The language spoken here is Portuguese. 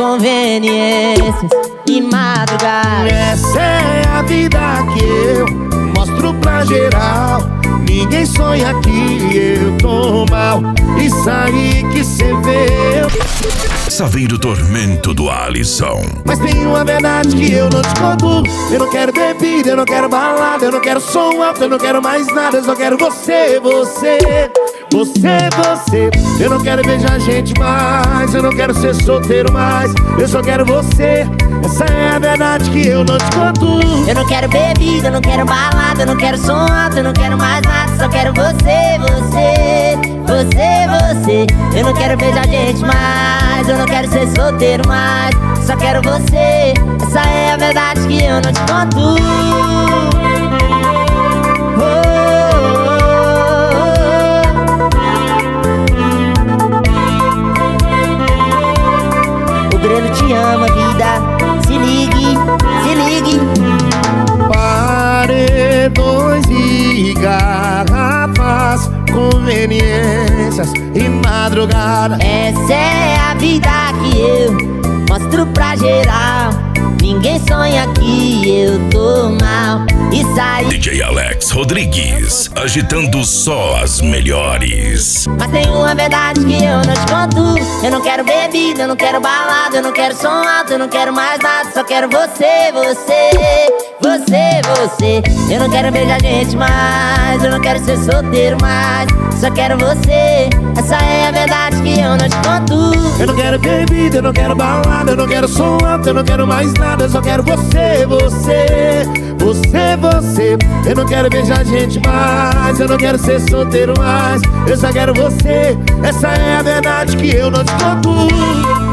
conveniências e madrugada. Essa é a vida que eu mostro pra geral. Ninguém sonha que eu tô mal. Isso aí que cê vê. Essa vem do tormento do Alisson. Mas tem uma verdade que eu não te conto. Eu não quero bebida, eu não quero balada, eu não quero som alto, eu não quero mais nada. Eu só quero você, você, você, você. Eu não quero beijar gente mais, eu não quero ser solteiro mais. Eu só quero você. Essa é a verdade que eu não te conto. Eu não quero bebida, eu não quero balada, eu não quero som alto, eu não quero mais nada. Só quero você, você, você, você. Eu não quero beijar gente mais, eu não quero ser solteiro mais. Só quero você. Essa é a verdade que eu não te conto. O Breno te ama, vida. Se ligue, se ligue. Paredões e garrafas, conveniências e madrugada. Essa é a vida que eu mostro pra geral. Ninguém sonha que eu tô mal. Isso aí. DJ Alex Rodrigues, agitando só as melhores. Mas tem uma verdade que eu não te conto. Eu não quero bebida, eu não quero balada, eu não quero som alto, eu não quero mais nada. Só quero você, você, você, você. Eu não quero beijar gente mais, eu não quero ser solteiro mais. Só quero você. Essa é a verdade que eu não te conto. Eu não quero bebida, eu não quero balada, eu não quero som alto, eu não quero mais nada. Eu só quero você, você, você, você. Eu não quero beijar gente mais, eu não quero ser solteiro mais. Eu só quero você. Essa é a verdade que eu não te conto.